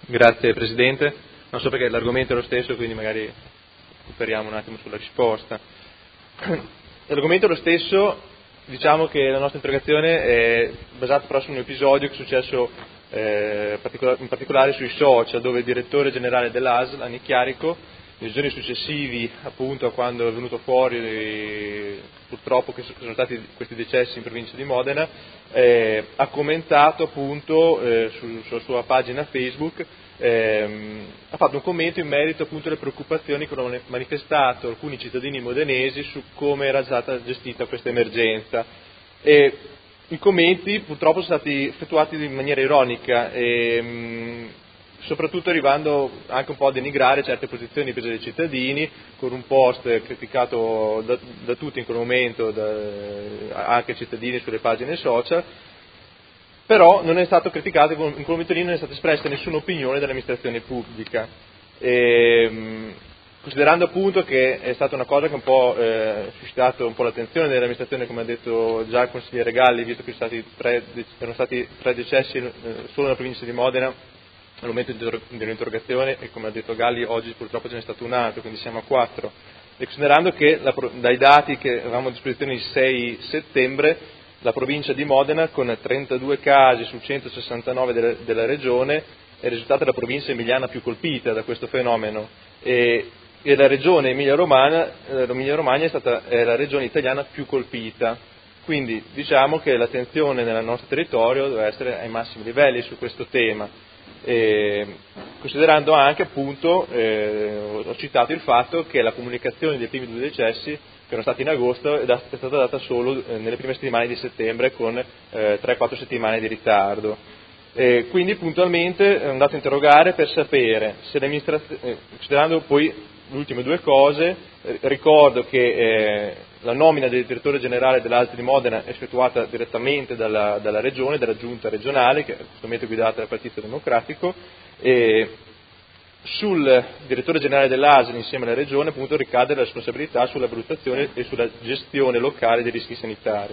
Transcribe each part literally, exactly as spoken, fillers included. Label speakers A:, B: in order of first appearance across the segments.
A: Grazie Presidente, non so perché l'argomento è lo stesso, quindi magari recuperiamo un attimo sulla risposta. L'argomento è lo stesso, diciamo che la nostra interrogazione è basata però su un episodio che è successo eh, in particolare sui social, dove il direttore generale dell'A S L, Anni Chiarico, nei giorni successivi appunto a quando è venuto fuori eh, purtroppo che sono stati questi decessi in provincia di Modena, eh, ha commentato appunto eh, su, sulla sua pagina Facebook, ehm, ha fatto un commento in merito appunto alle preoccupazioni che hanno manifestato alcuni cittadini modenesi su come era stata gestita questa emergenza. E i commenti purtroppo sono stati effettuati in maniera ironica e mh, soprattutto arrivando anche un po' a denigrare certe posizioni prese dai cittadini, con un post criticato da, da tutti in quel momento, da, anche cittadini sulle pagine social, però non è stato criticato, in quel momento lì non è stata espressa nessuna opinione dell'amministrazione pubblica. E, considerando appunto che è stata una cosa che un po' eh, suscitato un po' l'attenzione dell'amministrazione, come ha detto già il consigliere Galli, visto che stati tre, erano stati tre decessi eh, solo nella provincia di Modena al momento dell'interrogazione, e come ha detto Galli oggi purtroppo ce n'è stato un altro, quindi siamo a quattro, e considerando che la, dai dati che avevamo a disposizione il sei settembre la provincia di Modena con trentadue casi su centosessantanove della, della regione è risultata la provincia emiliana più colpita da questo fenomeno, e, e la regione Emilia-Romagna, eh, l'Emilia-Romagna è stata è la regione italiana più colpita. Quindi diciamo che l'attenzione nel nostro territorio deve essere ai massimi livelli su questo tema. E, considerando anche appunto, eh, ho citato il fatto che la comunicazione dei primi due decessi, che erano stati in agosto, è, da, è stata data solo eh, nelle prime settimane di settembre con eh, tre quattro settimane di ritardo. E quindi puntualmente è andato a interrogare per sapere se l'amministrazione, eh, considerando poi le ultime due cose, eh, ricordo che eh, la nomina del direttore generale dell'A S L di Modena è effettuata direttamente dalla, dalla regione, dalla giunta regionale, che è attualmente guidata dal Partito Democratico, e sul direttore generale dell'A S L insieme alla regione appunto ricade la responsabilità sulla valutazione e sulla gestione locale dei rischi sanitari.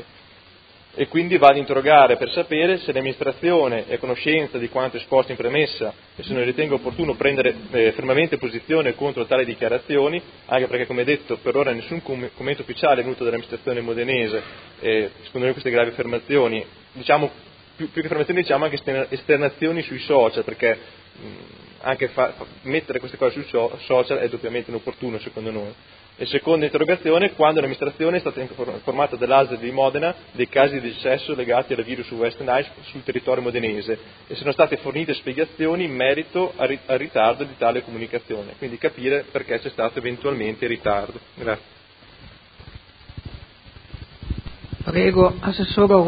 A: E quindi va ad interrogare per sapere se l'amministrazione è a conoscenza di quanto esposto in premessa e se non ritenga opportuno prendere eh, fermamente posizione contro tali dichiarazioni, anche perché, come detto, per ora nessun com- commento ufficiale è venuto dall'amministrazione modenese, eh, secondo noi queste gravi affermazioni, diciamo, più, più che affermazioni diciamo anche esternazioni sui social, perché mh, anche fa- mettere queste cose sui social è doppiamente inopportuno secondo noi. E seconda interrogazione, quando l'amministrazione è stata informata dell'A S L di Modena dei casi di decesso legati al virus West Nile sul territorio modenese e sono state fornite spiegazioni in merito al ritardo di tale comunicazione, quindi capire perché c'è stato eventualmente ritardo. Grazie.
B: Prego, Assessore